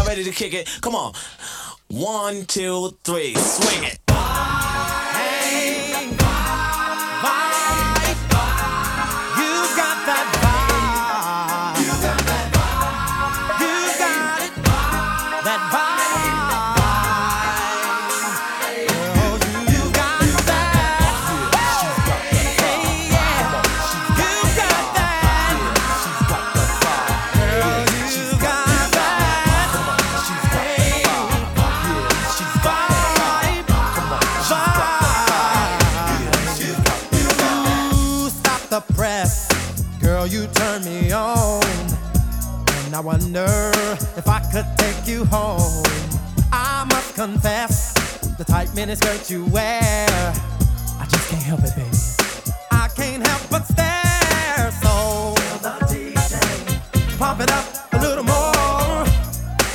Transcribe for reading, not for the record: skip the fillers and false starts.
ready to kick it? Come on. 1, 2, 3, swing it. Press, girl, you turn me on, and I wonder if I could take you home. I must confess, the tight miniskirt you wear, I just can't help it, baby. I can't help but stare. So tell the DJ, pump it up.